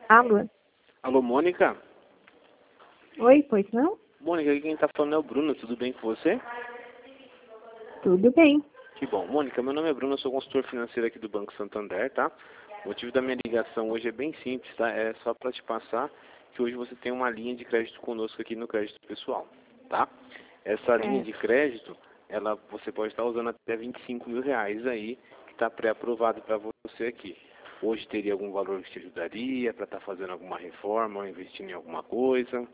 Alô? Alô, Mônica? Oi, pois não? Mônica, aqui quem tá falando é o Bruno, tudo bem com você? Tudo bem. Que bom. Mônica, meu nome é Bruno, eu sou consultor financeiro aqui do Banco Santander, tá? O motivo da minha ligação hoje é bem simples, tá? É só para te passar que hoje você tem uma linha de crédito conosco aqui no crédito pessoal, tá? Essa linha de crédito, você pode estar usando até 25 mil reais aí, que está pré-aprovado para você aqui. Hoje teria algum valor que te ajudaria para estar fazendo alguma reforma ou investindo em alguma coisa?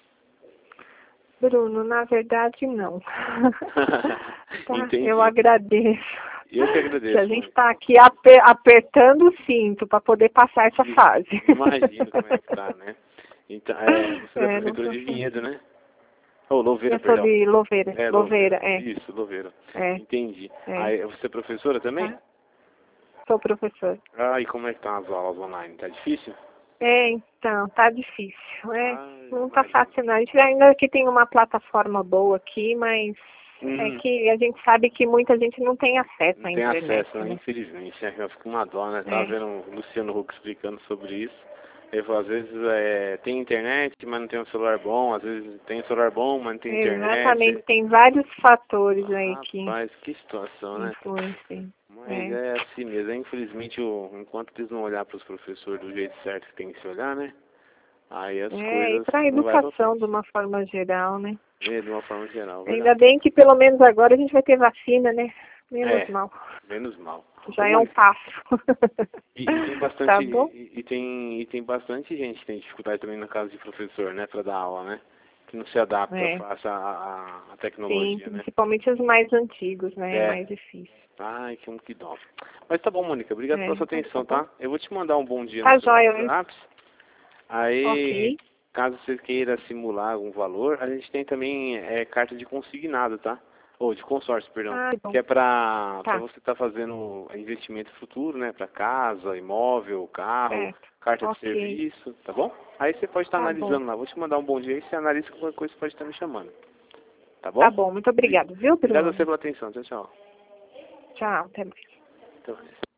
Bruno, na verdade, não. Tá? Entendi. Eu agradeço. Eu que agradeço. Que a gente Mônica. está aqui apertando o cinto para poder passar essa fase. Imagino como é que tá, né? Então, você é da Não prefeitura tô de sem- Vinhedo, né? Oh, Louveira, Eu sou perdão. de Louveira. É, Louveira, Louveira. é. Isso, Louveira. É, Entendi. é. Aí, você é professora também? Tá? Sou professor. Ah, e como é que estão as aulas online? Tá difícil? Então, tá difícil. Não tá Imagino. fácil não. A gente ainda que tem uma plataforma boa aqui, mas é Hum, que a gente sabe que muita gente não tem acesso não à tem internet, acesso, né? né? Infelizmente. Eu fico com uma dó, né? Tava É, vendo o Luciano Huck explicando sobre isso. Ele falou, às vezes tem internet, mas não tem um celular bom. Às vezes tem um celular bom, mas não tem exatamente. internet. Tem vários fatores aí que Rapaz, que situação, né? influenciam. Mas É, é assim mesmo. Infelizmente, enquanto eles não olhar para os professores do jeito certo que tem que se olhar, né? Aí as e coisas para a não vai pra educação de frente. uma forma geral, né? De uma forma geral, Ainda verdade. bem que pelo menos agora a gente vai ter vacina, né? Menos É, mal. menos mal. Ô, Já é um Mônica, passo. e tem bastante, Tá bom? e tem bastante gente que tem dificuldade também na casa de professor, né, para dar aula, né? Que não se adapta É, fácil à sim, tecnologia, né? principalmente os mais antigos, né? É É. mais difícil. Ai, que dó. Mas tá bom, Mônica. Obrigado pela sua Mas tá atenção, bom? tá? Eu vou te mandar um bom dia no Tá seu joia, WhatsApp. Aí, ok. caso você queira simular algum valor, a gente tem também carta de consignado, tá? Ou de consórcio, perdão. Ah, Que bom. é para Tá, você estar fazendo investimento futuro, né? Para casa, imóvel, carro, certo. carta de Ok, serviço, tá bom? Aí você pode estar tá bom. analisando lá. Vou te mandar um bom dia aí, você analisa qualquer coisa, você pode estar me chamando. Tá Tá bom? bom, muito obrigado, viu, Obrigado a você Bruno? pela atenção. Tchau, tchau. Tchau, até mais. Até mais.